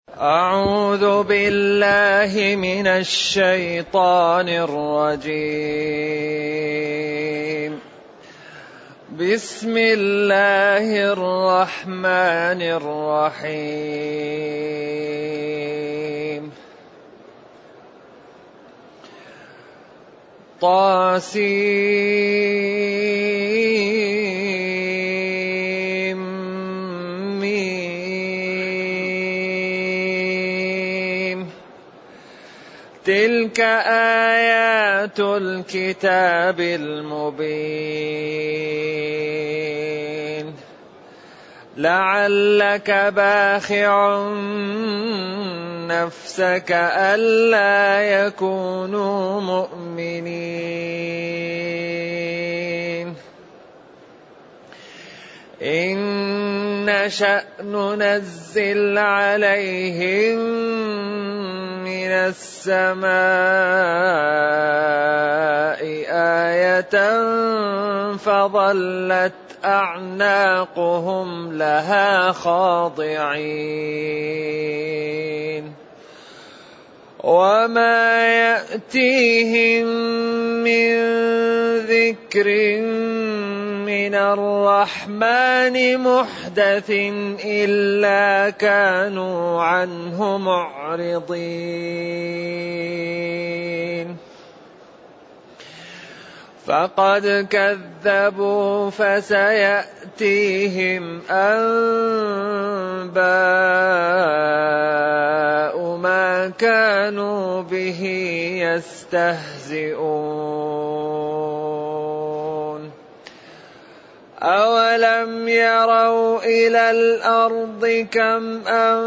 أعوذ بالله من الشيطان الرجيم. بسم الله الرحمن الرحيم. تلك آيات الكتاب المبين. لعلك باخع نفسك ألا يكونوا مؤمنين إن نشأ ننزل عليهم من السماء آية فظلت أعناقهم لها خاضعين وما يأتيهم من ذكر من الرحمن محدث إلا كانوا عنه معرضين فقد كذبوا فسيأتيهم أنباء ما كانوا به يستهزئون أولم يروا إلى الأرض كم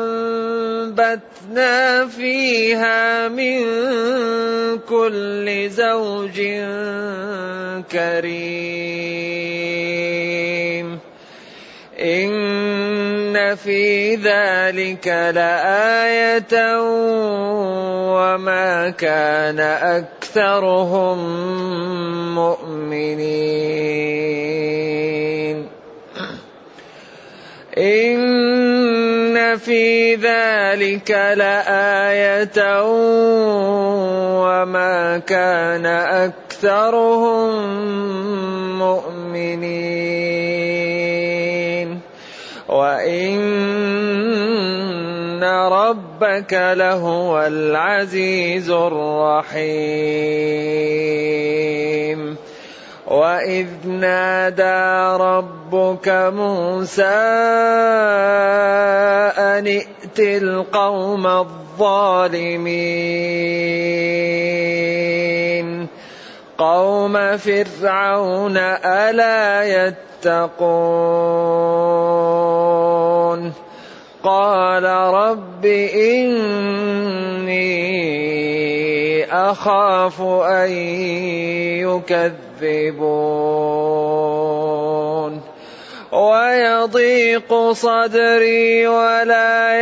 أنبتنا فيها من كل زوج كريم إن في ذلك لآية وما كان أكثرهم مؤمنين إن في ذلك لآية وما كان أكثرهم مؤمنين وإن ربك لهو العزيز الرحيم وإذ نادى ربك موسى أن ائت القوم الظالمين قوم فرعون ألا يتقون قال رب إني أخاف أن يكذبون ويضيق صدري ولا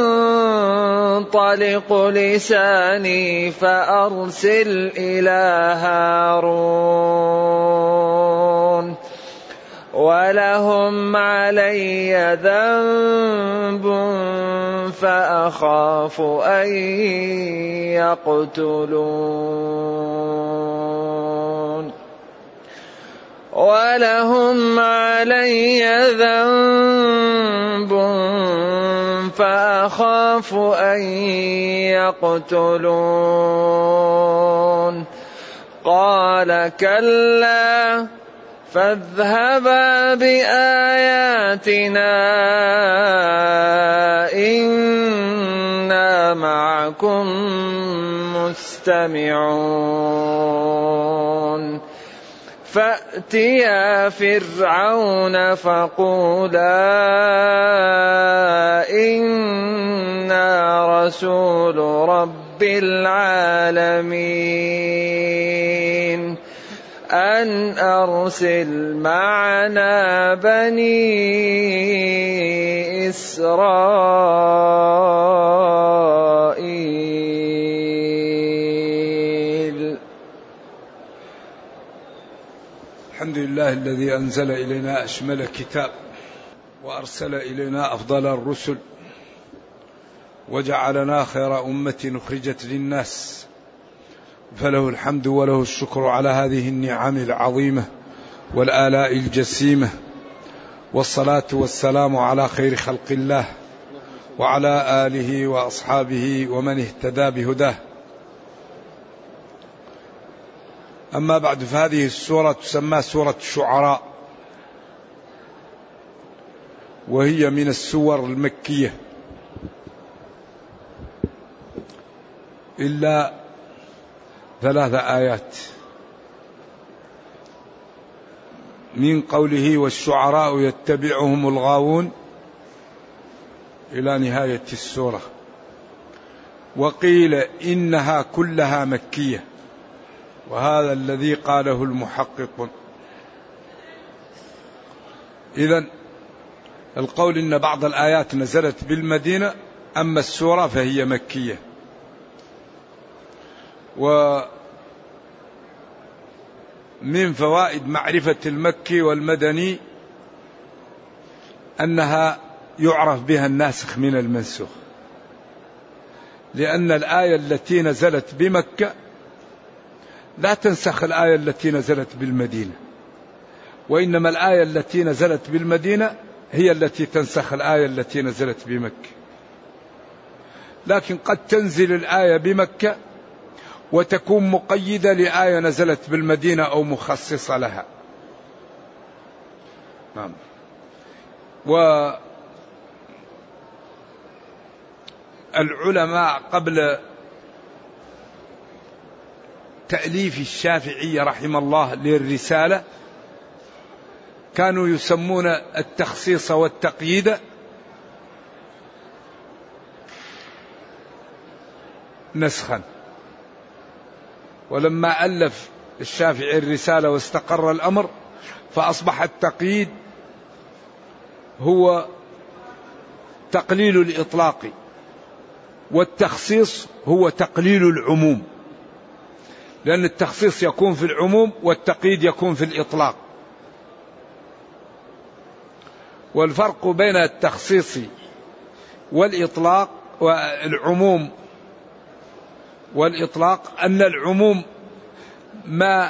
ينطلق لساني فأرسل إلى هارون ولهم علي ذنب فأخاف أن يقتلون ولهم علي ذنب فأخاف أن يقتلون قال كلا فاذهبا بآياتنا إنا معكم مستمعون فأتيا فرعون فقولا إنا رسول رب العالمين أن أرسل معنا بني إسرائيل. الحمد لله الذي أنزل إلينا أشمل كتاب وأرسل إلينا أفضل الرسل وجعلنا خير أمة أخرجت للناس، فله الحمد وله الشكر على هذه النعم العظيمة والآلاء الجسيمة، والصلاة والسلام على خير خلق الله وعلى آله وأصحابه ومن اهتدى بهداه. أما بعد، فهذه السورة تسمى سورة الشعراء، وهي من السور المكية، إلا 3 آيات، من قوله والشعراء يتبعهم الغاوون إلى نهاية السورة. وقيل إنها كلها مكية، وهذا الذي قاله المحقق. إذن القول إن بعض الآيات نزلت بالمدينة، أما السورة فهي مكية. ومن فوائد معرفة المكي والمدني أنها يعرف بها الناسخ من المنسوخ، لأن الآية التي نزلت بمكة لا تنسخ الآية التي نزلت بالمدينة، وإنما الآية التي نزلت بالمدينة هي التي تنسخ الآية التي نزلت بمكة. لكن قد تنزل الآية بمكة وتكون مقيدة لآية نزلت بالمدينة أو مخصصة لها. نعم. والعلماء قبل تأليف الشافعي رحمه الله للرسالة كانوا يسمون التخصيص والتقييد نسخا، ولما ألف الشافعي الرسالة واستقر الأمر فأصبح التقييد هو تقليل الإطلاق، والتخصيص هو تقليل العموم، لأن التخصيص يكون في العموم والتقييد يكون في الإطلاق. والفرق بين التخصيص والإطلاق والعموم والإطلاق أن العموم ما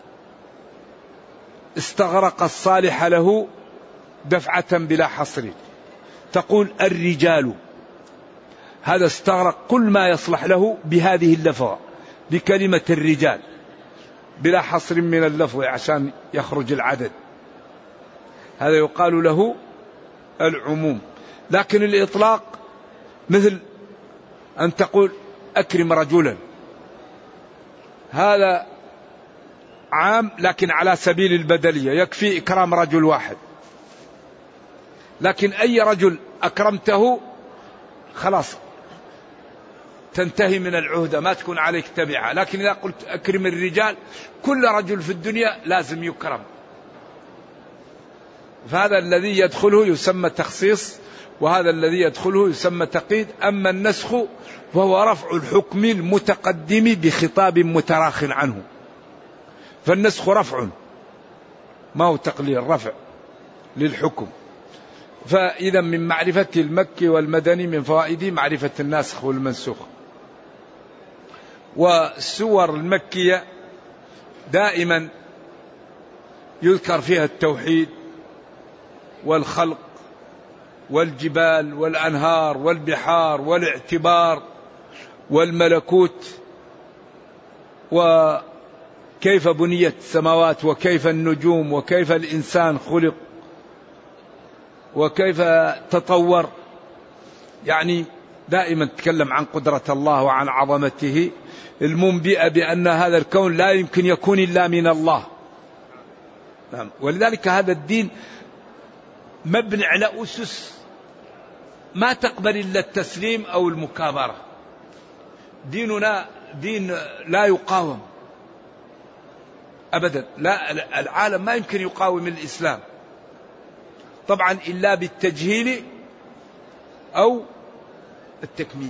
استغرق الصالح له دفعة بلا حصر، تقول الرجال، هذا استغرق كل ما يصلح له بهذه اللفظة، بكلمة الرجال بلا حصر من اللفظ عشان يخرج العدد، هذا يقال له العموم. لكن الإطلاق مثل أن تقول أكرم رجلا، هذا عام لكن على سبيل البدلية، يكفي إكرام رجل واحد، لكن أي رجل أكرمته خلاص تنتهي من العهدة، ما تكون عليك تبعة. لكن إذا قلت أكرم الرجال، كل رجل في الدنيا لازم يكرم، فهذا الذي يدخله يسمى تخصيص، وهذا الذي يدخله يسمى تقييد. أما النسخ فهو رفع الحكم المتقدم بخطاب متراخ عنه، فالنسخ رفع ما هو تقليل، رفع للحكم. فإذا من معرفة المكي والمدني من فوائده معرفة الناسخ والمنسوخ. والسور المكية دائما يذكر فيها التوحيد والخلق والجبال والأنهار والبحار والاعتبار والملكوت، وكيف بنيت السماوات وكيف النجوم وكيف الإنسان خلق وكيف تطور. يعني دائما تتكلم عن قدرة الله وعن عظمته المنبئة بأن هذا الكون لا يمكن يكون إلا من الله. ولذلك هذا الدين مبني على أسس ما تقبل إلا التسليم أو المكابرة. ديننا دين لا يقاوم أبدا، لا، العالم ما يمكن يقاوم الإسلام طبعا إلا بالتجهيل أو التكميم.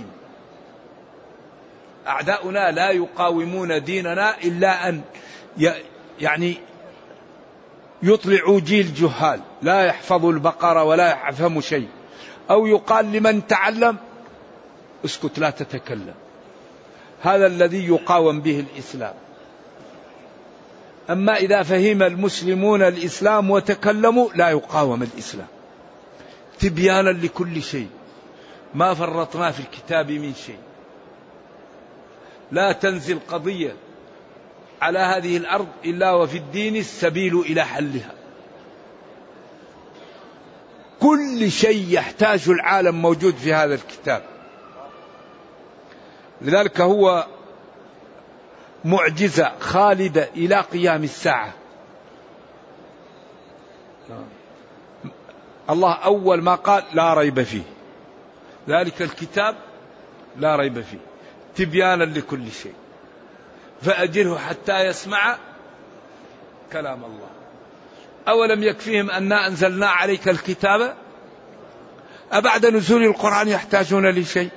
أعداؤنا لا يقاومون ديننا إلا أن يعني يطلعوا جيل جهال لا يحفظوا البقرة ولا يفهموا شيء، أو يقال لمن تعلم اسكت لا تتكلم. هذا الذي يقاوم به الإسلام. أما إذا فهم المسلمون الإسلام وتكلموا لا يقاوم الإسلام. تبيانا لكل شيء، ما فرطنا في الكتاب من شيء. لا تنزل قضية على هذه الأرض إلا وفي الدين السبيل إلى حلها. كل شيء يحتاج العالم موجود في هذا الكتاب. لذلك هو معجزة خالدة إلى قيام الساعة. الله أول ما قال لا ريب فيه، ذلك الكتاب لا ريب فيه تبيانا لكل شيء، فأجره حتى يسمع كلام الله. أولم يكفيهم أننا أنزلنا عليك الكتاب أبعد نزول القرآن يحتاجون لشيء؟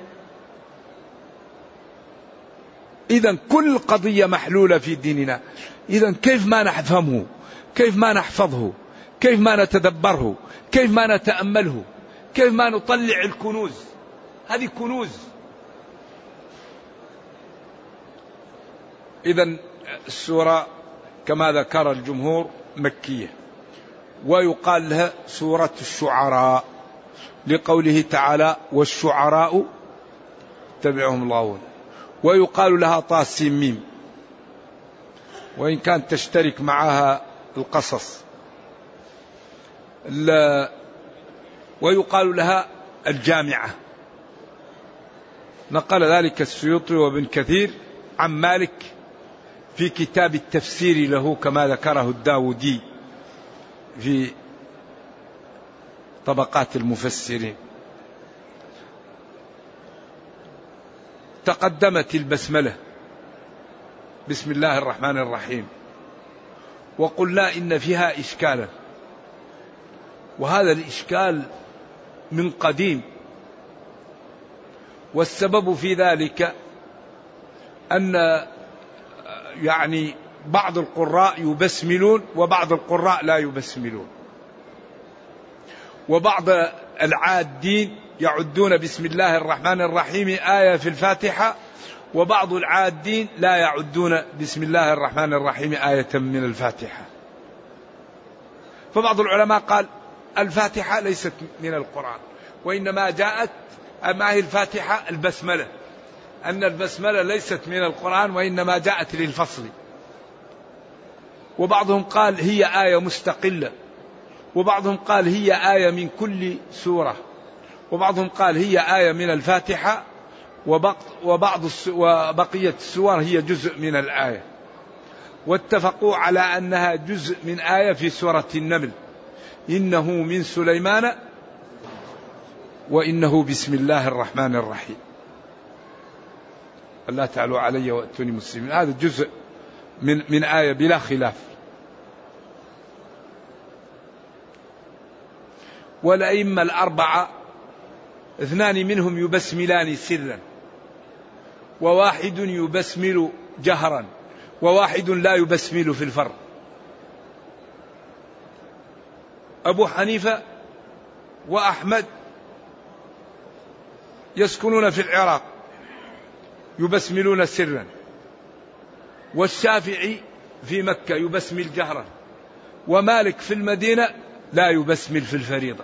إذن كل قضية محلولة في ديننا. إذن كيف ما نفهمه، كيف ما نحفظه، كيف ما نتدبره، كيف ما نتأمله، كيف ما نطلع الكنوز. هذه كنوز. إذن السورة كما ذكر الجمهور مكية، ويقال لها سورة الشعراء لقوله تعالى والشعراء تبعهم الغاوون، ويقال لها طاسين ميم، وإن كانت تشترك معها القصص، ويقال لها الجامعة. نقل ذلك السيوطي وابن كثير عن مالك في كتاب التفسير له كما ذكره الداودي في طبقات المفسرين. تقدمت البسملة بسم الله الرحمن الرحيم، وقلنا إن فيها إشكالا، وهذا الإشكال من قديم، والسبب في ذلك أن بعض القراء يبسملون وبعض القراء لا يبسملون، وبعض العادين يعدون بسم الله الرحمن الرحيم آية في الفاتحة، وبعض العادين لا يعدون بسم الله الرحمن الرحيم آية من الفاتحة. فبعض العلماء قال الفاتحة ليست من القرآن، وإنما جاءت معه الفاتحة البسملة، أن البسملة ليست من القرآن وإنما جاءت للفصل. وبعضهم قال هي آية مستقلة، وبعضهم قال هي آية من كل سورة، وبعضهم قال هي آية من الفاتحة، وبقية السور هي جزء من الآية. واتفقوا على أنها جزء من آية في سورة النمل، إنه من سليمان وإنه بسم الله الرحمن الرحيم، ألا تعلوا علي وأتوني مسلمين. هذا جزء من آية بلا خلاف. والأئمة الأربعة اثنان منهم يبسملان سرا، وواحد يبسمل جهرا، وواحد لا يبسمل في الفرق. أبو حنيفة وأحمد يسكنون في العراق يبسملون سرا، والشافعي في مكة يبسمل جهرا، ومالك في المدينة لا يبسمل في الفريضة.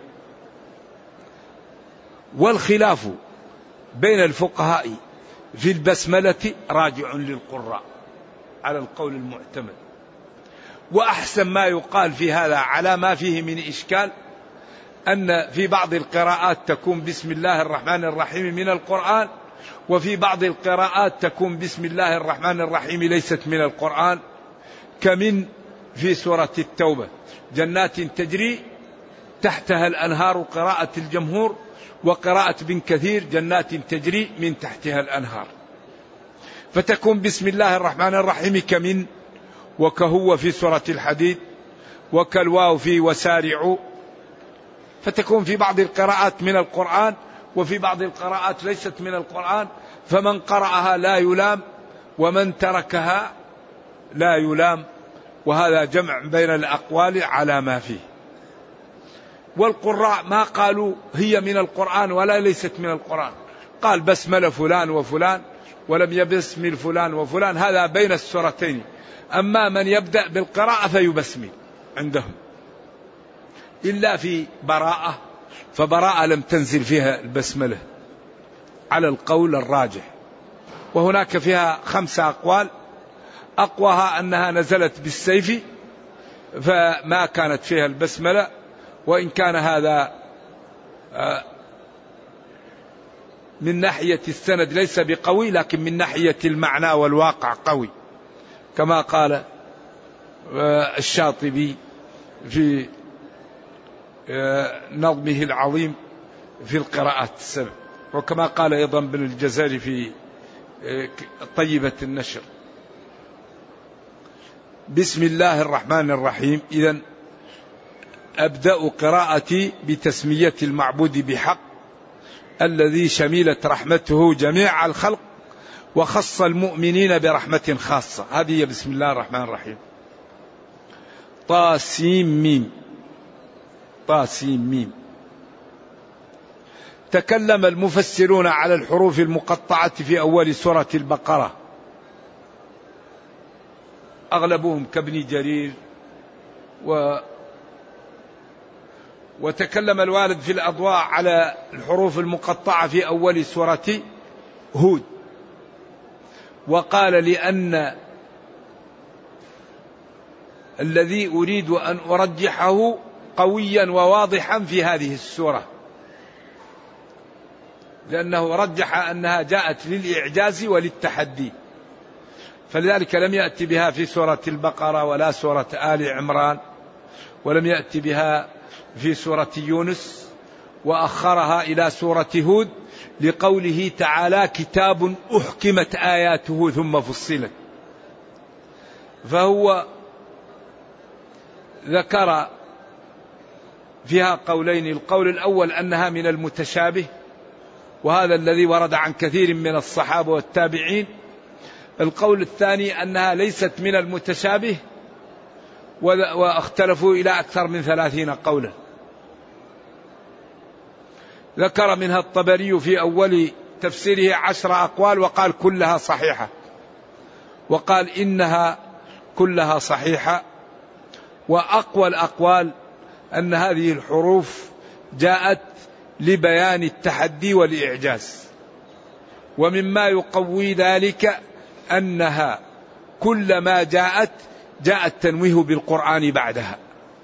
والخلاف بين الفقهاء في البسملة راجع للقراء على القول المعتمد. وأحسن ما يقال في هذا على ما فيه من إشكال أن في بعض القراءات تكون بسم الله الرحمن الرحيم من القرآن، وفي بعض القراءات تكون بسم الله الرحمن الرحيم ليست من القرآن، كمن في سورة التوبة جنات تجري تحتها الأنهار قراءة الجمهور، وقراءة بن كثير جنات تجري من تحتها الأنهار. فتكون بسم الله الرحمن الرحيم كمن، وكهو في سورة الحديد، وكالواو في وسارعوا. فتكون في بعض القراءات من القرآن، وفي بعض القراءات ليست من القرآن، فمن قرأها لا يلام، ومن تركها لا يلام. وهذا جمع بين الأقوال على ما فيه. والقراء ما قالوا هي من القرآن ولا ليست من القرآن، قال بسمل فلان وفلان ولم يبسمل فلان وفلان، هذا بين السورتين. أما من يبدأ بالقراءة فيبسمل عندهم، إلا في براءة، فبراءة لم تنزل فيها البسملة على القول الراجح. وهناك فيها 5 أقوال، أقواها أنها نزلت بالسيف فما كانت فيها البسملة، وإن كان هذا من ناحية السند ليس بقوي، لكن من ناحية المعنى والواقع قوي، كما قال الشاطبي في نظمه العظيم في القراءات السبع، وكما قال أيضا ابن الجزري في طيبة النشر. بسم الله الرحمن الرحيم. إذن أبدأ قراءتي بتسمية المعبود بحق الذي شملت رحمته جميع الخلق وخص المؤمنين برحمة خاصة. هذه بسم الله الرحمن الرحيم. طاسيم ميم. طاسيم ميم. تكلم المفسرون على الحروف المقطعة في أول سورة البقرة، أغلبهم كابن جرير، وتكلم الوالد في الأضواء على الحروف المقطعة في أول سورة هود، وقال لأن الذي أريد أن أرجحه قويا وواضحا في هذه السورة، لأنه رجح أنها جاءت للإعجاز وللتحدي، فلذلك لم يأتي بها في سورة البقرة ولا سورة آل عمران، ولم يأتي بها في سورة يونس، وأخرها إلى سورة هود لقوله تعالى كتاب أحكمت آياته ثم فصلت. فهو ذكر فيها قولين، القول الأول أنها من المتشابه، وهذا الذي ورد عن كثير من الصحابة والتابعين. القول الثاني أنها ليست من المتشابه، واختلفوا إلى أكثر من 30 قولا. ذكر منها الطبري في أول تفسيره 10 أقوال، وقال كلها صحيحة، وقال إنها كلها صحيحة. وأقوى الأقوال أن هذه الحروف جاءت لبيان التحدي والإعجاز، ومما يقوي ذلك أنها كلما جاء التنويه بالقرآن بعدها.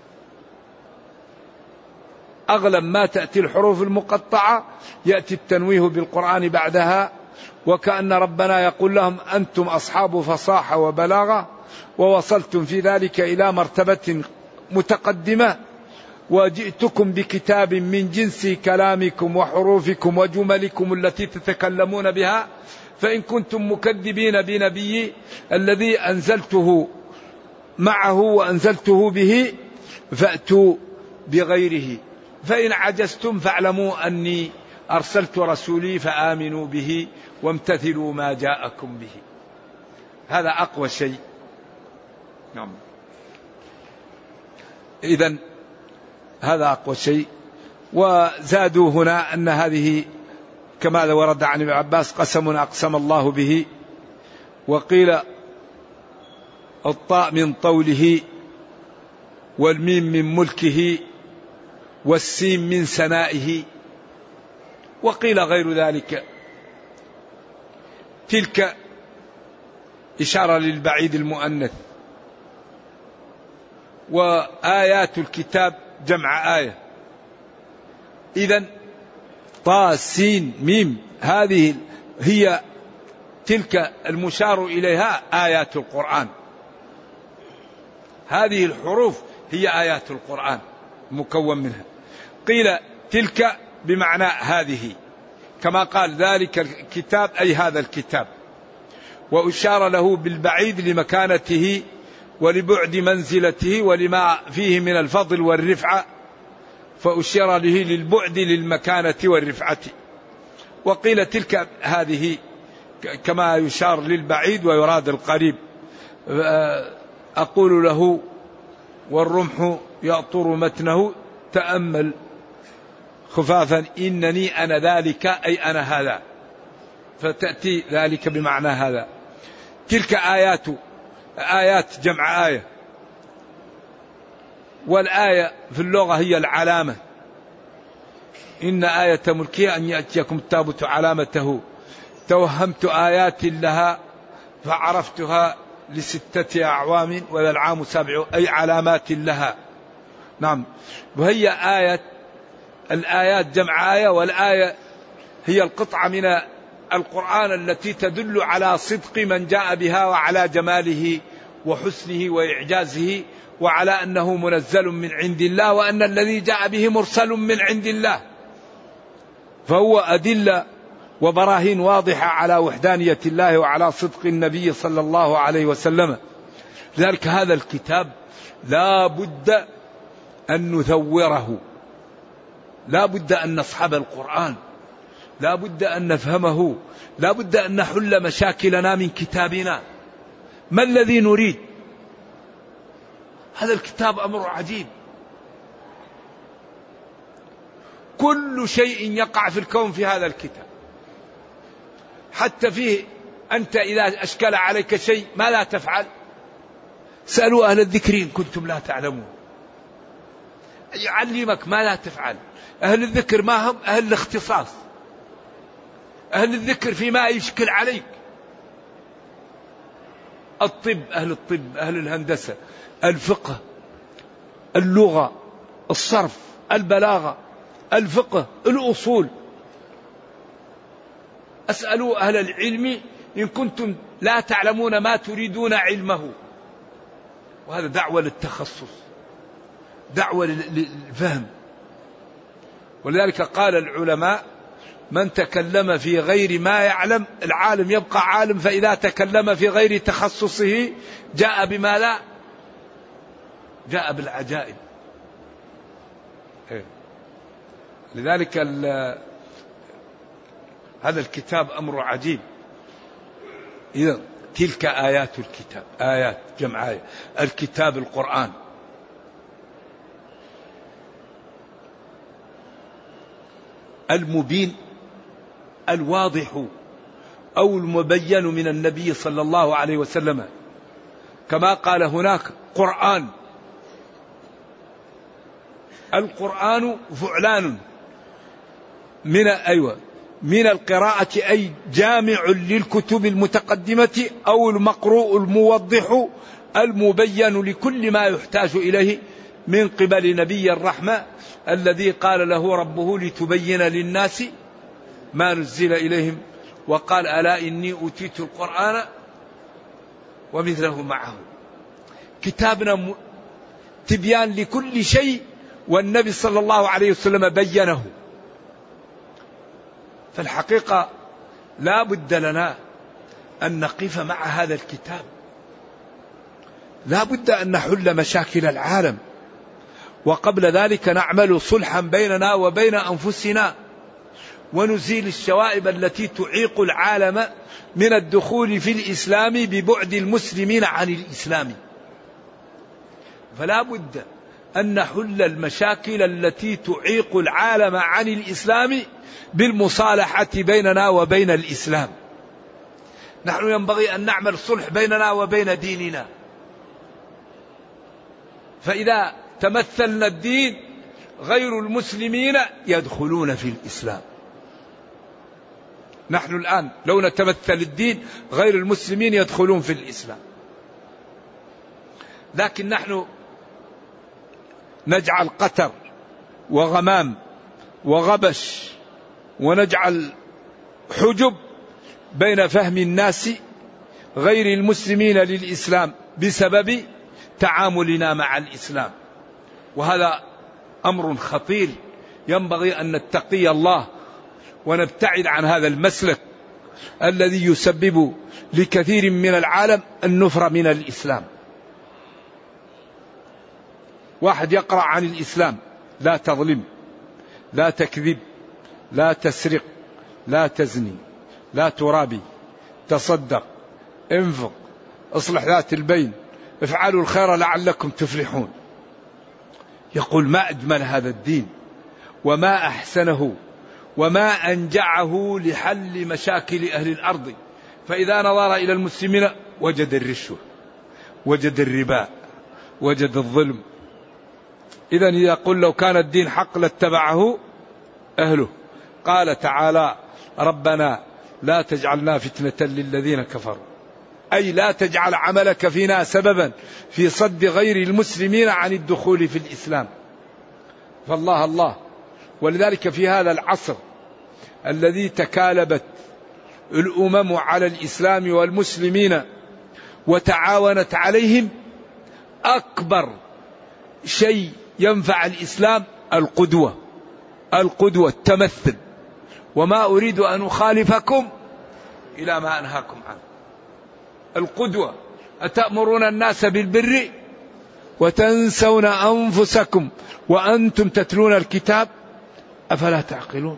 أغلب ما تأتي الحروف المقطعة يأتي التنويه بالقرآن بعدها، وكأن ربنا يقول لهم أنتم أصحاب فصاحة وبلاغة، ووصلتم في ذلك إلى مرتبة متقدمة، وجئتكم بكتاب من جنس كلامكم وحروفكم وجملكم التي تتكلمون بها، فإن كنتم مكذبين بنبي الذي أنزلته معه وأنزلته به فأتوا بغيره، فإن عجزتم فاعلموا أني أرسلت رسولي فآمنوا به وامتثلوا ما جاءكم به. هذا أقوى شيء. نعم. إذن هذا أقوى شيء. وزادوا هنا أن هذه كما ورد عن ابن عباس قسم أقسم الله به، وقيل الطاء من طوله، والميم من ملكه، والسين من سنائه، وقيل غير ذلك. تلك إشارة للبعيد المؤنث. وآيات الكتاب جمع آية. إذن طا سين ميم هذه هي تلك المشار إليها آيات القرآن. هذه الحروف هي آيات القرآن مكون منها. قيل تلك بمعنى هذه، كما قال ذلك الكتاب أي هذا الكتاب، وأشار له بالبعيد لمكانته ولبعد منزلته ولما فيه من الفضل والرفعة، فأشير له للبعد للمكانة والرفعة. وقيل تلك هذه كما يشار للبعيد ويراد القريب. أقول له والرمح يأطر متنه تأمل خفافا إنني أنا ذلك أي أنا هذا. فتأتي ذلك بمعنى هذا. تلك آيات جمع آية، والآية في اللغة هي العلامة. إن آية ملكها أن يأتيكم التابوت علامته، توهمت آيات لها فعرفتها ل6 أعوام وذا العام 7، أي علامات لها. نعم. وهي الآيات جمع آية، والآية هي القطعة من القرآن التي تدل على صدق من جاء بها وعلى جماله وحسنه وإعجازه، وعلى أنه منزل من عند الله، وأن الذي جاء به مرسل من عند الله. فهو أدلة وبراهين واضحة على وحدانية الله وعلى صدق النبي صلى الله عليه وسلم. لذلك هذا الكتاب لا بد أن نثوره، لا بد أن نصحب القرآن، لا بد أن نفهمه، لا بد أن نحل مشاكلنا من كتابنا. ما الذي نريد؟ هذا الكتاب أمر عجيب. كل شيء يقع في الكون في هذا الكتاب، حتى فيه أنت إذا أشكل عليك شيء ما لا تفعل، سألوا أهل الذكر إن كنتم لا تعلمون، يعلمك ما لا تفعل. أهل الذكر ما هم أهل الاختصاص، أهل الذكر فيما يشكل عليك. الطب أهل الطب، أهل الهندسة، الفقه، اللغة، الصرف، البلاغة، الفقه، الأصول. أسألوا أهل العلم إن كنتم لا تعلمون ما تريدون علمه. وهذا دعوة للتخصص، دعوة للفهم. ولذلك قال العلماء: من تكلم في غير ما يعلم، العالم يبقى عالم، فإذا تكلم في غير تخصصه جاء بما لا، جاء بالعجائب. لذلك هذا الكتاب أمر عجيب. إذا تلك آيات الكتاب، آيات جمع آية، الكتاب القرآن. المبين الواضح أو المبين من النبي صلى الله عليه وسلم، كما قال هناك قرآن. القرآن فعلان من القراءة، أي جامع للكتب المتقدمة، أو المقروء الموضح المبين لكل ما يحتاج إليه من قبل نبي الرحمة الذي قال له ربه: لتبين للناس ما نزل إليهم. وقال: ألا إني أوتيت القرآن ومثله معه. كتابنا تبيان لكل شيء، والنبي صلى الله عليه وسلم بينه. فالحقيقة لا بد لنا أن نقف مع هذا الكتاب، لا بد أن نحل مشاكل العالم، وقبل ذلك نعمل صلحا بيننا وبين أنفسنا، ونزيل الشوائب التي تعيق العالم من الدخول في الإسلام ببعد المسلمين عن الإسلام. فلا بد أن نحل المشاكل التي تعيق العالم عن الإسلام بالمصالحة بيننا وبين الإسلام. نحن ينبغي أن نعمل صلح بيننا وبين ديننا، فإذا تمثلنا الدين غير المسلمين يدخلون في الإسلام. نحن الآن لو نتمثل الدين غير المسلمين يدخلون في الإسلام، لكن نحن نجعل قتر وغمام وغبش، ونجعل حجب بين فهم الناس غير المسلمين للإسلام بسبب تعاملنا مع الإسلام. وهذا أمر خطير، ينبغي أن نتقي الله ونبتعد عن هذا المسلك الذي يسبب لكثير من العالم النفرة من الإسلام. واحد يقرأ عن الإسلام: لا تظلم، لا تكذب، لا تسرق، لا تزني، لا ترابي، تصدق، انفق، اصلح ذات البين، افعلوا الخير لعلكم تفلحون. يقول: ما أجمل هذا الدين وما أحسنه وما أنجعه لحل مشاكل أهل الأرض. فإذا نظر إلى المسلمين وجد الرشوة، وجد الربا، وجد الظلم. إذن يقول لو كان الدين حق لاتبعه أهله. قال تعالى: ربنا لا تجعلنا فتنة للذين كفروا، أي لا تجعل عملك فينا سببا في صد غير المسلمين عن الدخول في الإسلام. فالله الله. ولذلك في هذا العصر الذي تكالبت الأمم على الإسلام والمسلمين وتعاونت عليهم، أكبر شيء ينفع الإسلام القدوة، التمثل. وما أريد أن أخالفكم إلى ما أنهاكم عنه. القدوة: أتأمرون الناس بالبر وتنسون أنفسكم وأنتم تتلون الكتاب أفلا تعقلون.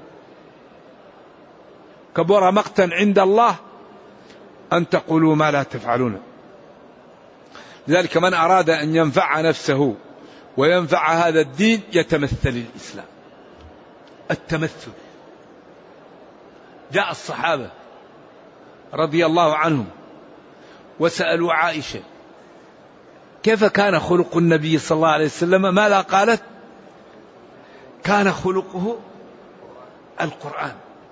كبر مقتا عند الله أن تقولوا ما لا تفعلون. لذلك من أراد أن ينفع نفسه وينفع هذا الدين يتمثل الإسلام. التمثل. جاء الصحابة رضي الله عنهم وسألوا عائشة كيف كان خلق النبي صلى الله عليه وسلم؟ ماذا قالت؟ كان خلقه القرآن.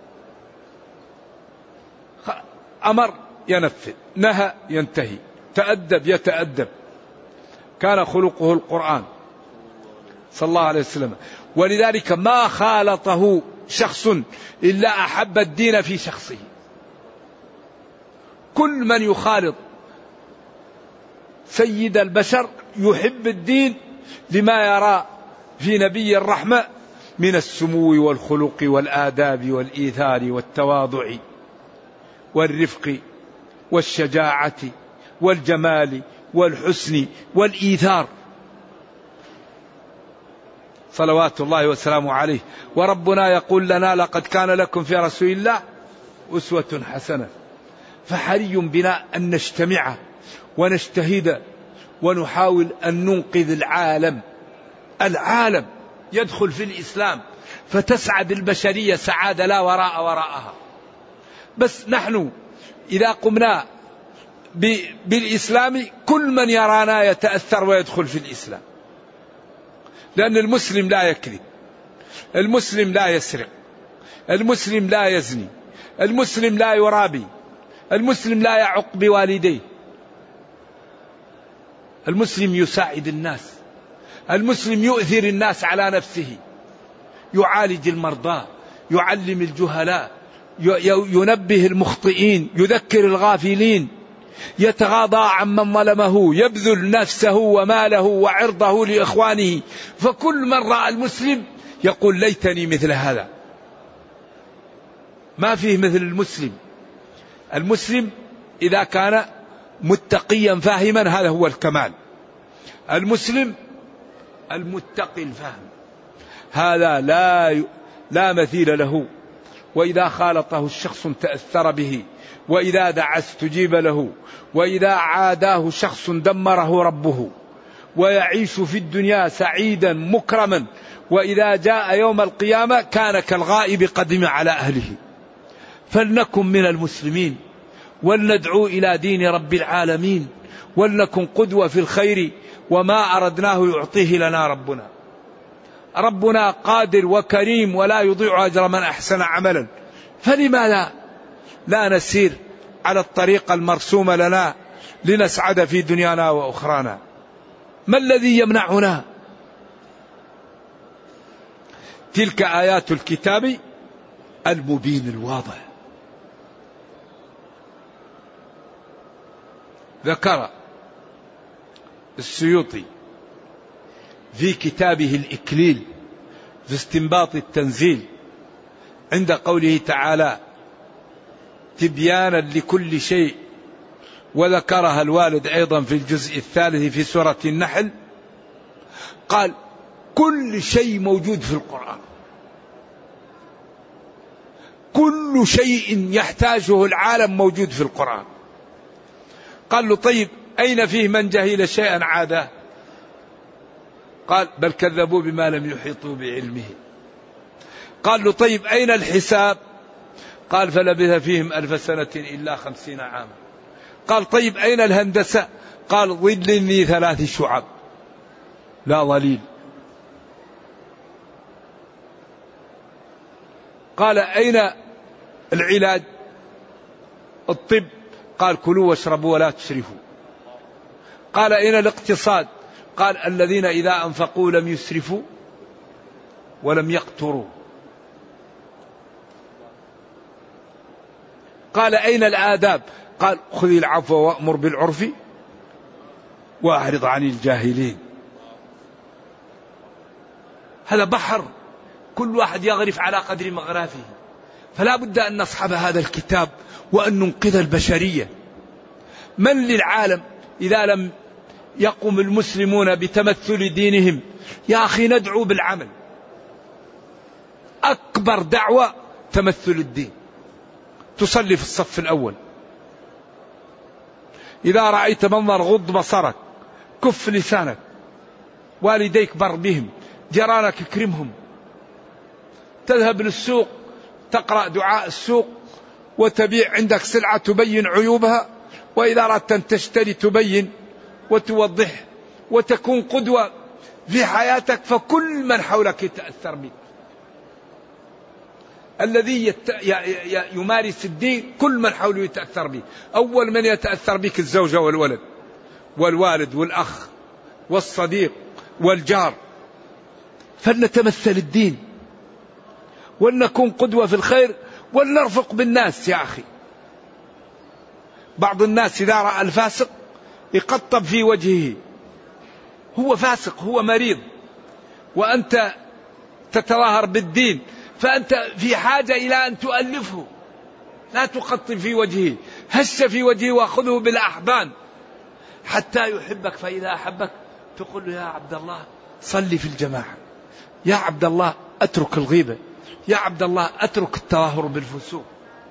أمر ينفذ، نهى ينتهي، تأدب يتأدب. كان خلقه القرآن صلى الله عليه وسلم. ولذلك ما خالطه شخص إلا أحب الدين في شخصه. كل من يخالط سيد البشر يحب الدين لما يرى في نبي الرحمة من السمو والخلق والآداب والإيثار والتواضع والرفق والشجاعة والجمال والحسن والإيثار صلوات الله وسلامه عليه. وربنا يقول لنا: لقد كان لكم في رسول الله أسوة حسنة. فحري بنا أن نجتمع ونجتهد ونحاول أن ننقذ العالم يدخل في الإسلام، فتسعد البشرية سعادة لا وراءها. بس نحن إذا قمنا بالإسلام كل من يرانا يتأثر ويدخل في الإسلام. لأن المسلم لا يكذب، المسلم لا يسرق، المسلم لا يزني، المسلم لا يرابي، المسلم لا يعق بوالديه، المسلم يساعد الناس، المسلم يؤثر الناس على نفسه، يعالج المرضى، يعلم الجهلاء، ينبه المخطئين، يذكر الغافلين، يتغاضى عمن ظلمه، يبذل نفسه وماله وعرضه لإخوانه. فكل من رأى المسلم يقول: ليتني مثل هذا. ما فيه مثل المسلم. المسلم إذا كان متقيا فاهما هذا هو الكمال. المسلم المتقي الفاهم هذا لا مثيل له. وإذا خالطه الشخص تأثر به، وإذا دعا استجيب له، وإذا عاداه شخص دمره ربه. ويعيش في الدنيا سعيدا مكرما، وإذا جاء يوم القيامة كان كالغائب قدم على أهله. فلنكن من المسلمين، ولندعو إلى دين رب العالمين، ولنكن قدوة في الخير، وما أردناه يعطيه لنا ربنا. ربنا قادر وكريم ولا يضيع أجر من أحسن عملا. فلماذا لا نسير على الطريقة المرسومة لنا لنسعد في دنيانا وأخرانا؟ ما الذي يمنعنا؟ تلك آيات الكتاب المبين الواضح. ذكر السيوطي في كتابه الإكليل في استنباط التنزيل عند قوله تعالى: تبيانا لكل شيء، وذكرها الوالد أيضا في الجزء الثالث في سورة النحل، قال: كل شيء موجود في القرآن، كل شيء يحتاجه العالم موجود في القرآن. قال له: طيب أين فيه من جهل شيئا عاده؟ قال: بل كذبوا بما لم يحيطوا بعلمه. قال له طيب أين الحساب؟ قال فلبث فيهم 1000 سنة إلا 50 عاما. قال طيب أين الهندسة؟ قال ظلني 3 شعب لا ظليل. قال أين العلاج؟ الطب؟ قال كلوا واشربوا ولا تسرفوا. قال أين الاقتصاد؟ قال الذين إذا أنفقوا لم يسرفوا ولم يقتروا. قال أين الآداب؟ قال خذ العفو وأمر بالعرف وأعرض عن الجاهلين. هذا بحر كل واحد يغرف على قدر مغرافه، فلا بد أن نصحب هذا الكتاب وأن ننقذ البشرية. من للعالم إذا لم يقوم المسلمون بتمثل دينهم؟ يا أخي ندعو بالعمل. أكبر دعوة تمثل الدين، تصلي في الصف الأول، إذا رأيت منظر غض بصرك، كف لسانك، والديك بر بهم، جيرانك اكرمهم، تذهب للسوق تقرأ دعاء السوق وتبيع عندك سلعة تبين عيوبها، وإذا أردت أن تشتري تبين وتوضح وتكون قدوة في حياتك، فكل من حولك يتأثر بك. الذي يمارس الدين كل من حوله يتأثر به. أول من يتأثر بك الزوجة والولد والوالد والأخ والصديق والجار. فلنتمثل الدين ولنكون قدوة في الخير ولنرفق بالناس. يا أخي بعض الناس إذا رأى الفاسق يقطب في وجهه، هو فاسق، هو مريض، وأنت تتظاهر بالدين، فأنت في حاجة إلى أن تؤلفه، لا تقطب في وجهه، هش في وجهه وأخذه بالأحضان حتى يحبك. فإذا أحبك تقول له يا عبد الله صلي في الجماعة، يا عبد الله أترك الغيبة، يا عبد الله أترك التظاهر بالفسوق.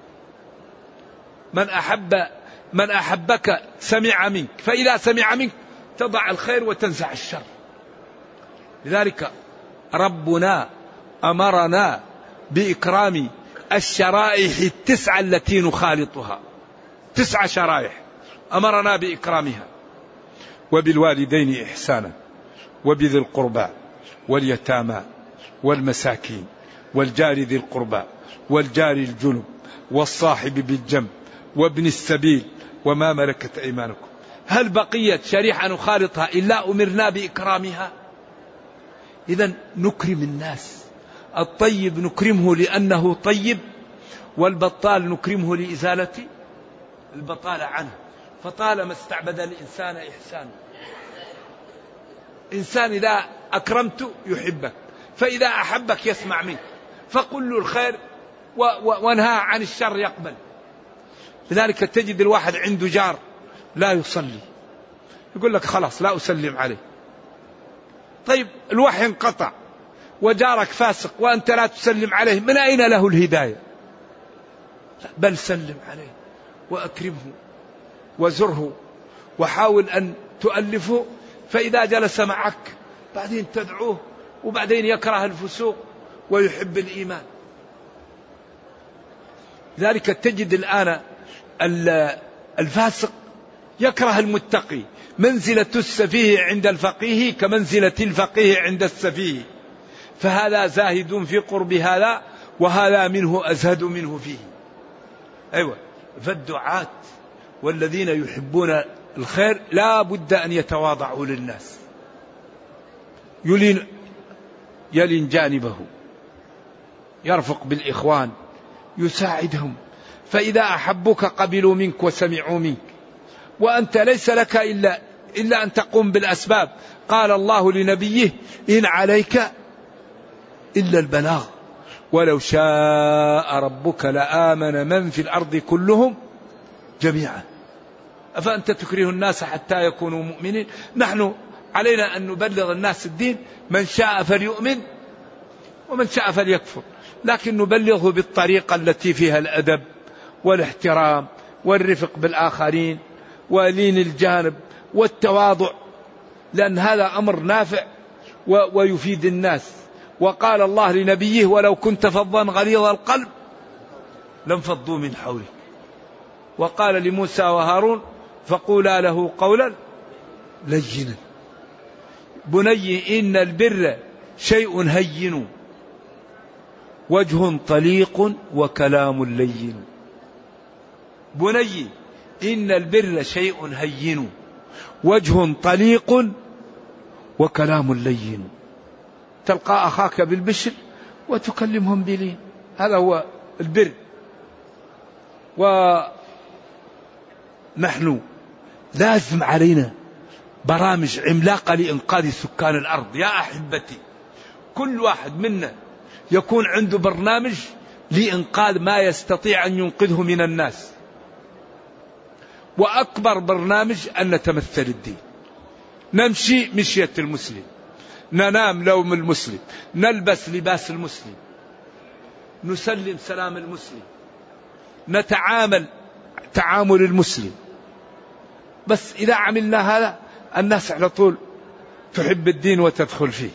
من أحبك سمع منك، فإذا سمع منك تضع الخير وتنزع الشر. لذلك ربنا أمرنا بإكرام الشرائح 9 التي نخالطها، 9 شرائح أمرنا بإكرامها. وبالوالدين إحسانا وبذي القربى واليتامى والمساكين والجار ذي القربى والجار الجنب والصاحب بالجنب وابن السبيل وما ملكت أيمانكم. هل بقيت شريحة نخالطها إلا أمرنا بإكرامها؟ إذن نكرم الناس. الطيب نكرمه لأنه طيب، والبطال نكرمه لإزالة البطالة عنه. فطالما استعبد الإنسان إحسانه. إنسان إذا أكرمته يحبك، فإذا أحبك يسمع منك، فقل له الخير وانهى عن الشر يقبل. لذلك تجد الواحد عنده جار لا يصلي، يقول لك خلاص لا أسلم عليه. طيب الوحي انقطع وجارك فاسق وأنت لا تسلم عليه، من أين له الهداية؟ بل سلم عليه وأكرمه وزره وحاول أن تؤلفه، فإذا جلس معك بعدين تدعوه، وبعدين يكره الفسوق ويحب الإيمان. ذلك تجد الآن الفاسق يكره المتقي. منزلة السفيه عند الفقيه كمنزلة الفقيه عند السفيه، فهذا زاهد في قرب هذا وهذا منه أزهد منه فيه. أيوة، فالدعاة والذين يحبون الخير لا بد أن يتواضعوا للناس، يلين جانبه، يرفق بالإخوان، يساعدهم، فإذا أحبوك قبلوا منك وسمعوا منك، وأنت ليس لك إلا أن تقوم بالأسباب. قال الله لنبيه إن عليك إلا البلاغ ولو شاء ربك لآمن من في الأرض كلهم جميعا أفأنت تكره الناس حتى يكونوا مؤمنين. نحن علينا أن نبلغ الناس الدين، من شاء فليؤمن ومن شاء فليكفر، لكن نبلغه بالطريقة التي فيها الأدب والاحترام والرفق بالآخرين ولين الجانب والتواضع، لأن هذا أمر نافع ويفيد الناس. وقال الله لنبيه ولو كنت فظا غليظ القلب لانفضوا من حولك. وقال لموسى وهارون فقولا له قولا لينا. بني إن البر شيء هين وجه طليق وكلام لين. بني إن البر شيء هين وجه طليق وكلام لين. تلقى أخاك بالبشر وتكلمهم بلين، هذا هو البر. ونحن لازم علينا برامج عملاقة لإنقاذ سكان الأرض. يا أحبتي، كل واحد منا يكون عنده برنامج لإنقاذ ما يستطيع أن ينقذه من الناس. وأكبر برنامج أن نتمثل الدين، نمشي مشية المسلم، ننام نوم المسلم، نلبس لباس المسلم، نسلم سلام المسلم، نتعامل تعامل المسلم. بس إذا عملنا هذا الناس على طول تحب الدين وتدخل فيه.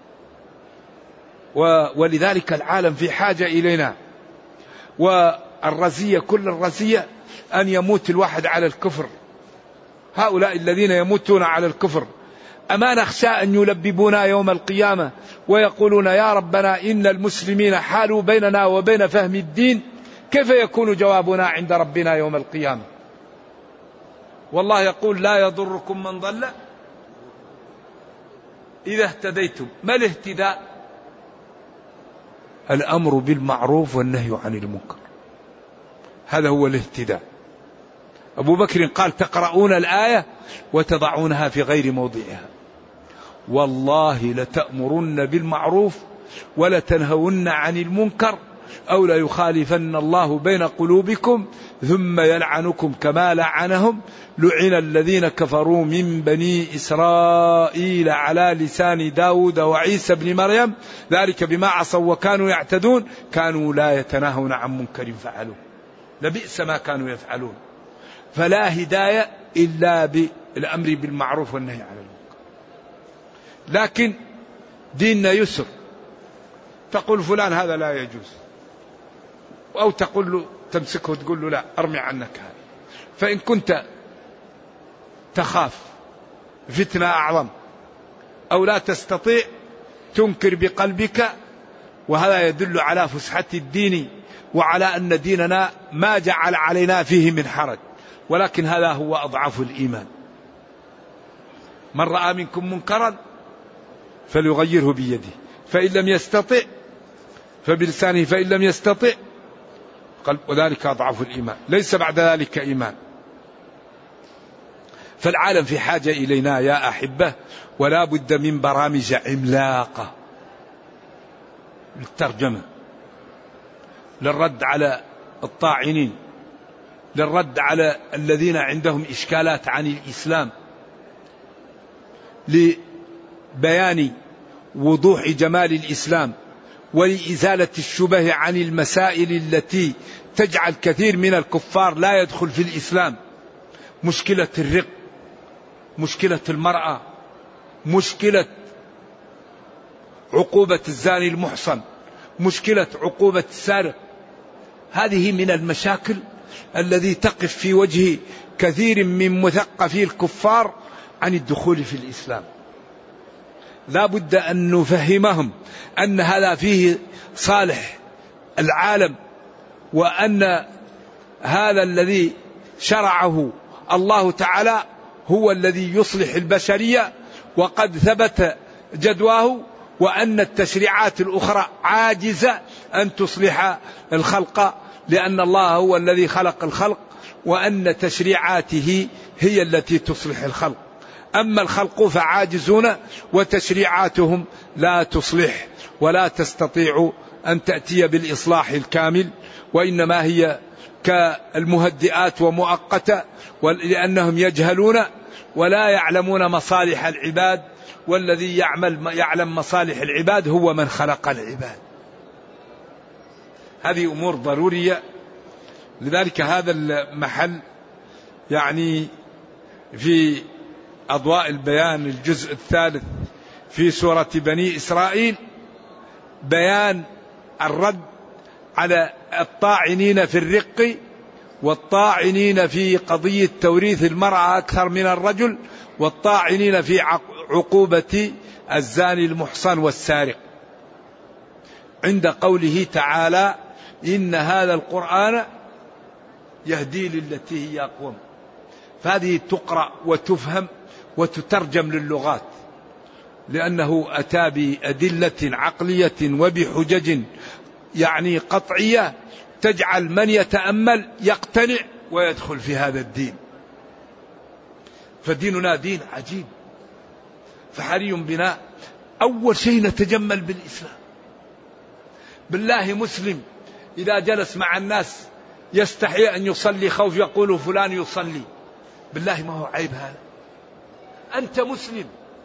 ولذلك العالم في حاجة إلينا. والرزية كل الرزية أن يموت الواحد على الكفر. هؤلاء الذين يموتون على الكفر أما نخشى أن يلببونا يوم القيامة ويقولون يا ربنا إن المسلمين حالوا بيننا وبين فهم الدين، كيف يكون جوابنا عند ربنا يوم القيامة؟ والله يقول لا يضركم من ضل إذا اهتديتم. ما الاهتداء؟ الأمر بالمعروف والنهي عن المنكر، هذا هو الاهتداء. أبو بكر قال تقرؤون الآية وتضعونها في غير موضعها. والله لتأمرن بالمعروف ولتنهون عن المنكر أو لا يخالفن الله بين قلوبكم ثم يلعنكم كما لعنهم لعن الذين كفروا من بني إسرائيل على لسان داود وعيسى بن مريم ذلك بما عصوا وكانوا يعتدون كانوا لا يتناهون عن منكر فعلوه لبئس ما كانوا يفعلون. فلا هداية إلا بالأمر بالمعروف والنهي عن المنكر. لكن ديننا يسر، تقول فلان هذا لا يجوز، أو تقول له تمسكه وتقول له لا أرمي عنك هذا. فإن كنت تخاف فتنة أعظم أو لا تستطيع تنكر بقلبك، وهذا يدل على فسحة الدين وعلى أن ديننا ما جعل علينا فيه من حرج، ولكن هذا هو أضعف الإيمان. من رأى منكم منكرا فليغيره بيده فإن لم يستطع فبلسانه فإن لم يستطع وذلك أضعف الإيمان، ليس بعد ذلك إيمان. فالعالم في حاجة إلينا يا أحبة، ولا بد من برامج عملاقة للترجمة، للرد على الطاعنين، للرد على الذين عندهم إشكالات عن الإسلام، لبيان وضوح جمال الإسلام، ولإزالة الشبه عن المسائل التي تجعل كثير من الكفار لا يدخل في الإسلام. مشكلة الرق، مشكلة المرأة، مشكلة عقوبة الزاني المحصن، مشكلة عقوبة السارق. هذه من المشاكل الذي تقف في وجه كثير من مثقفي الكفار عن الدخول في الإسلام. لا بد أن نفهمهم أن هذا فيه صالح العالم، وأن هذا الذي شرعه الله تعالى هو الذي يصلح البشرية وقد ثبت جدواه، وأن التشريعات الأخرى عاجزة أن تصلح الخلق، لأن الله هو الذي خلق الخلق، وأن تشريعاته هي التي تصلح الخلق. أما الخلق فعاجزون وتشريعاتهم لا تصلح ولا تستطيع أن تأتي بالإصلاح الكامل، وإنما هي كالمهدئات ومؤقتة، لأنهم يجهلون ولا يعلمون مصالح العباد، والذي يعلم مصالح العباد هو من خلق العباد. هذه أمور ضرورية. لذلك هذا المحل يعني في أضواء البيان الجزء الثالث في سورة بني إسرائيل بيان الرد على الطاعنين في الرق والطاعنين في قضية توريث المرأة أكثر من الرجل والطاعنين في عقوبة الزاني المحصن والسارق، عند قوله تعالى إن هذا القرآن يهدي للتي هي أقوم. فهذه تقرأ وتفهم وتترجم للغات، لأنه أتى بأدلة عقلية وبحجج يعني قطعية تجعل من يتأمل يقتنع ويدخل في هذا الدين. فديننا دين عجيب، فحري بنا أول شيء نتجمل بالإسلام. بالله مسلم إذا جلس مع الناس يستحي أن يصلي خوف يقول فلان يصلي، بالله ما هو عيب هذا؟ أنت مسلم.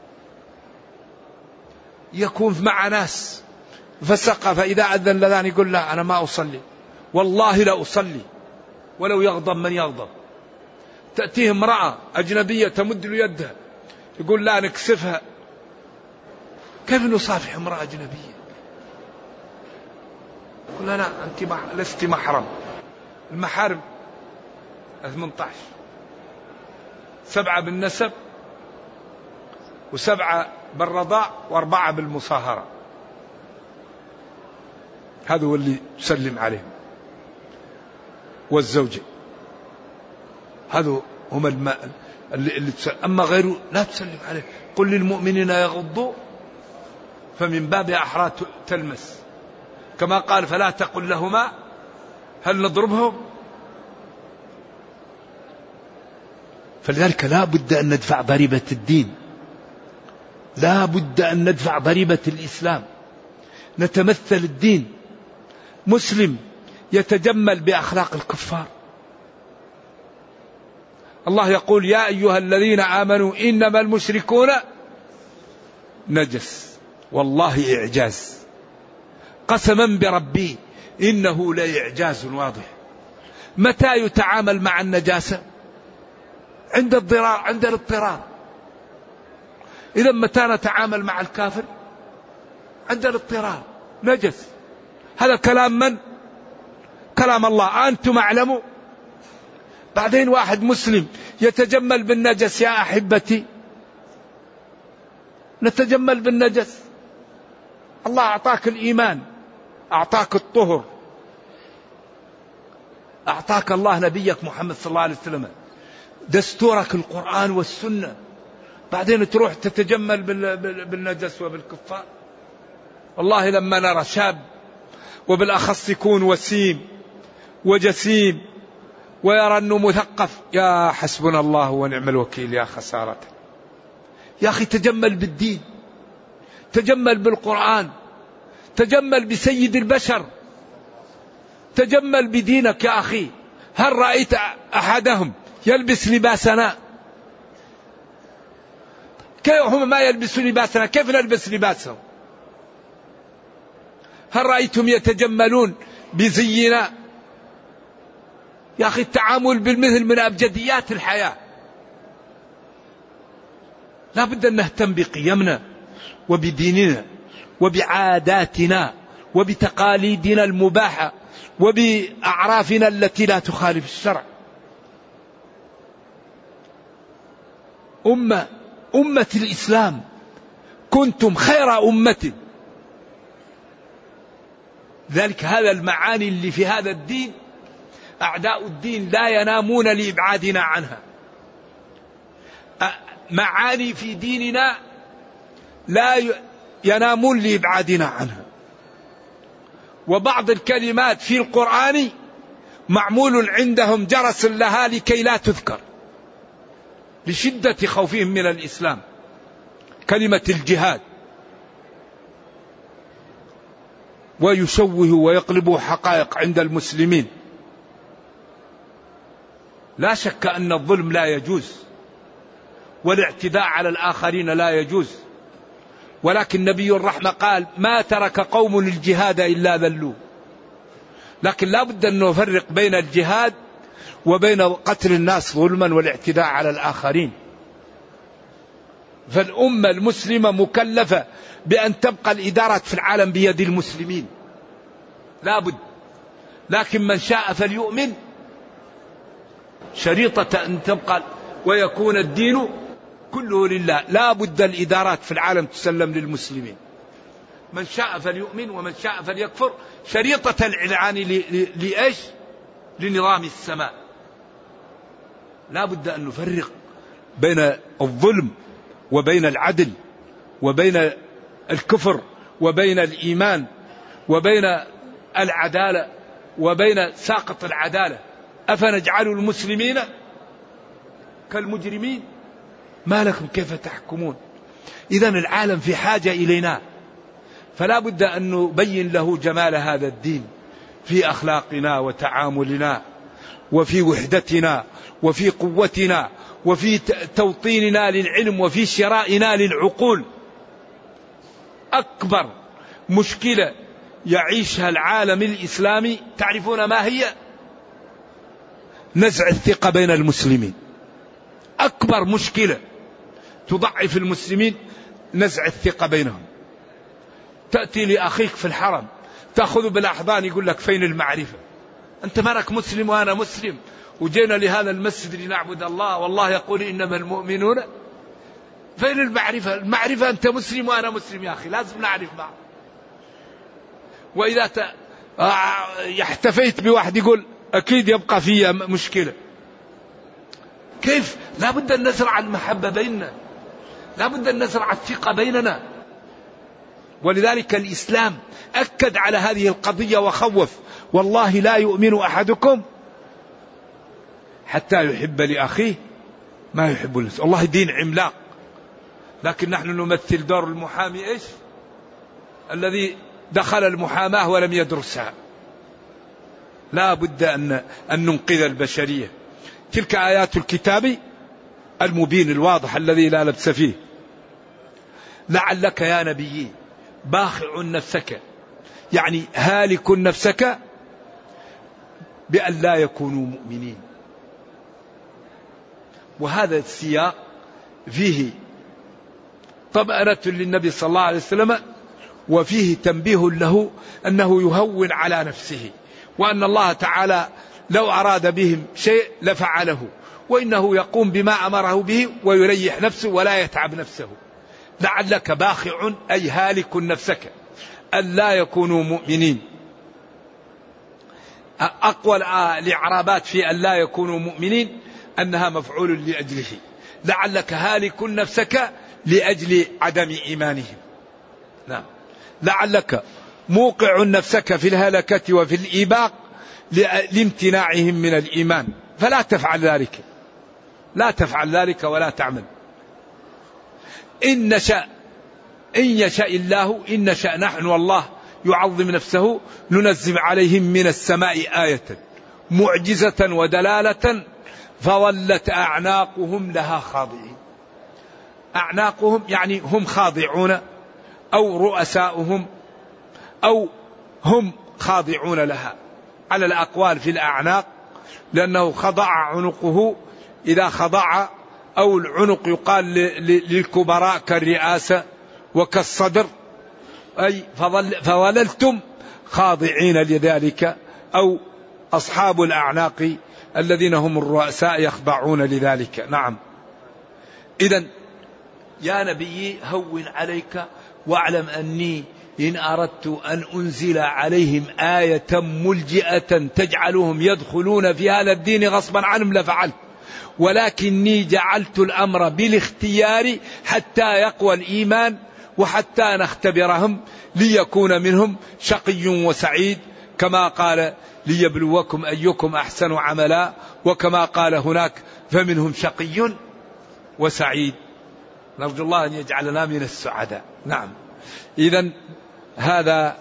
يكون مع ناس فسقة فإذا أذن لذان يقول لا أنا ما أصلي، والله لا أصلي ولو يغضب من يغضب. تأتيه امرأة أجنبية تمد له يدها يقول لا نكسفها. كيف نصافح امرأة أجنبية؟ يقول لا أنت لست محرم. المحارم 18، 7 بالنسب و7 بالرضاع و4 بالمصاهرة. هذا هو اللي تسلم عليهم، والزوجة هذا هم اللي تسلم. أما غيره لا تسلم عليه. قل للمؤمنين يغضوا، فمن باب أحرى تلمس، كما قال فلا تقل لهما هل نضربهم. فلذلك لا بد أن ندفع ضريبة الدين، لا بد أن ندفع ضريبة الإسلام، نتمثل الدين. مسلم يتجمل بأخلاق الكفار. الله يقول يا أيها الذين آمنوا إنما المشركون نجس. والله إعجاز، قسما بربي إنه لإعجاز واضح. متى يتعامل مع النجاسة؟ عند الضرار، عند الاضطرار. إذا متى نتعامل مع الكافر؟ عند الاضطرار. نجس. هذا كلام من؟ كلام الله. أنتم أعلموا. بعدين واحد مسلم يتجمل بالنجس. يا أحبتي نتجمل بالنجس. الله أعطاك الإيمان، أعطاك الطهر، أعطاك الله نبيك محمد صلى الله عليه وسلم، دستورك القرآن والسنة، بعدين تروح تتجمل بالنجس وبالكفار. والله لما نرى شاب وبالأخص يكون وسيم وجسيم ويرى أنه مثقف، يا حسبنا الله ونعم الوكيل، يا خسارة. يا أخي تجمل بالدين، تجمل بالقرآن، تجمل بسيد البشر، تجمل بدينك يا أخي. هل رأيت أحدهم يلبس لباسنا؟ كيف هم ما يلبسوا لباسنا؟ كيف نلبس لباسهم؟ هل رأيتم يتجملون بزينا؟ يا أخي التعامل بالمثل من أبجديات الحياة. لا بد أن نهتم بقيمنا وبديننا وبعاداتنا وبتقاليدنا المباحة وبأعرافنا التي لا تخالف الشرع. أمة الإسلام كنتم خير أمة. ذلك هذا المعاني اللي في هذا الدين أعداء الدين لا ينامون لإبعادنا عنها. معاني في ديننا لا ينامون لإبعادنا عنها. وبعض الكلمات في القرآن معمول عندهم جرس لها لكي لا تذكر لشدة خوفهم من الإسلام. كلمة الجهاد، ويشوه ويقلب حقائق عند المسلمين. لا شك أن الظلم لا يجوز والاعتداء على الآخرين لا يجوز، ولكن نبي الرحمة قال ما ترك قوم الجهاد إلا ذلوا. لكن لا بد أن نفرق بين الجهاد وبين قتل الناس ظلما والاعتداء على الآخرين. فالأمة المسلمة مكلفة بأن تبقى الإدارات في العالم بيد المسلمين لا بد. لكن من شاء فليؤمن شريطة أن تبقى ويكون الدين كله لله. لا بد الإدارات في العالم تسلم للمسلمين. من شاء فليؤمن ومن شاء فليكفر، شريطة الإعلان لإيش؟ لنظام السماء. لا بد أن نفرق بين الظلم وبين العدل وبين الكفر وبين الإيمان وبين العدالة وبين ساقط العدالة. أفنجعل المسلمين كالمجرمين؟ ما لكم كيف تحكمون؟ إذن العالم في حاجة إلينا، فلا بد أن نبين له جمال هذا الدين في أخلاقنا وتعاملنا وفي وحدتنا وفي قوتنا وفي توطيننا للعلم وفي شرائنا للعقول. أكبر مشكلة يعيشها العالم الإسلامي تعرفون ما هي؟ نزع الثقة بين المسلمين. أكبر مشكلة تضعف المسلمين نزع الثقة بينهم. تأتي لأخيك في الحرم تأخذ بالأحضان يقول لك فين المعرفة؟ أنت مالك مسلم وأنا مسلم وجينا لهذا المسجد لنعبد الله والله يقول إنما المؤمنون. فين المعرفة؟ المعرفة أنت مسلم وأنا مسلم يا أخي، لازم نعرف بعض. وإذا احتفيت بواحد يقول أكيد يبقى فيها مشكلة. كيف؟ لا بد أن نزرع المحبة بيننا، لا بد أن نزرع الثقة بيننا. ولذلك الإسلام أكد على هذه القضية وخوف: والله لا يؤمن أحدكم حتى يحب لأخيه ما يحب لنفسه. والله دين عملاق، لكن نحن نمثل دور المحامي إيش؟ الذي دخل المحاماة ولم يدرسها. لا بد أن ننقذ البشرية. تلك آيات الكتاب المبين الواضح الذي لا لبس فيه. لعلك يا نبي باخع نفسك، يعني هالك نفسك بأن لا يكونوا مؤمنين. وهذا السياق فيه طمأنة للنبي صلى الله عليه وسلم، وفيه تنبيه له أنه يهون على نفسه، وأن الله تعالى لو أراد بهم شيء لفعله، وإنه يقوم بما أمره به ويريح نفسه ولا يتعب نفسه. لعلك باخع أي هالك نفسك أن لا يكونوا مؤمنين. أقوى الإعرابات في أن لا يكونوا مؤمنين أنها مفعول لأجله. لعلك هالك نفسك لأجل عدم إيمانهم. نعم. لعلك موقع نفسك في الهلكة وفي الإيباق لامتناعهم من الإيمان، فلا تفعل ذلك، لا تفعل ذلك ولا تعمل. إن يشاء الله، إن نشأ نحن والله يعظم نفسه ننزل عليهم من السماء آية معجزة ودلالة فظلت أعناقهم لها خاضعين. أعناقهم يعني هم خاضعون، أو رؤساؤهم، أو هم خاضعون لها، على الأقوال في الأعناق، لأنه خضع عنقه إذا خضع، أو العنق يقال للكبراء كالرئاسة وكالصدر، أي فظللتم خاضعين لذلك، أو أصحاب الأعناق الذين هم الرؤساء يخضعون لذلك. نعم. إذن يا نبي هون عليك واعلم أني إن أردت أن أنزل عليهم آية ملجئة تجعلهم يدخلون في هذا الدين غصبا عنهم لفعلت، ولكني جعلت الأمر بالاختيار حتى يقوى الإيمان وحتى نختبرهم ليكون منهم شقي وسعيد، كما قال ليبلوكم أيكم أحسن عملا، وكما قال هناك فمنهم شقي وسعيد. نرجو الله أن يجعلنا من السعداء. نعم. إذن هذا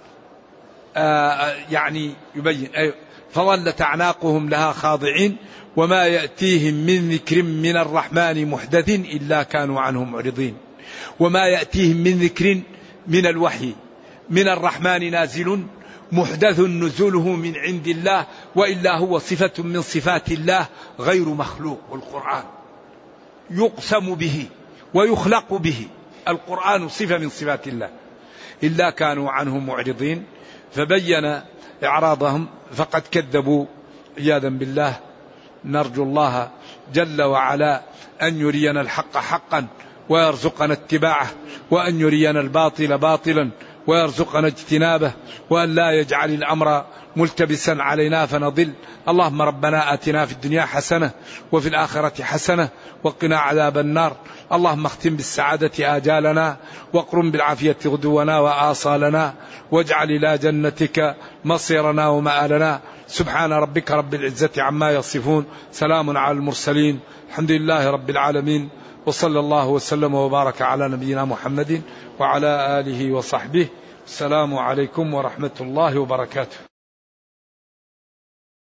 يعني يبين فظلت أعناقهم لها خاضعين وما يأتيهم من ذكر من الرحمن محدث إلا كانوا عنه معرضين. وما يأتيهم من ذكر من الوحي من الرحمن نازل محدث نزوله من عند الله، وإلا هو صفة من صفات الله غير مخلوق. والقرآن يقسم به ويخلق به. القرآن صفة من صفات الله، إلا كانوا عنه معرضين، فبين إعراضهم فقد كذبوا عياذا بالله. نرجو الله جل وعلا أن يرينا الحق حقا ويرزقنا اتباعه، وأن يرينا الباطل باطلا ويرزقنا اجتنابه، وأن لا يجعل الأمر ملتبسا علينا فنضل. اللهم ربنا آتنا في الدنيا حسنة وفي الآخرة حسنة وقنا عذاب النار. اللهم اختم بالسعادة آجالنا، واقرم بالعافية غدونا وآصالنا، واجعل إلى جنتك مصيرنا ومآلنا. سبحان ربك رب العزة عما يصفون، سلام على المرسلين، الحمد لله رب العالمين، وصلى الله وسلم وبارك على نبينا محمد وعلى آله وصحبه. السلام عليكم ورحمة الله وبركاته.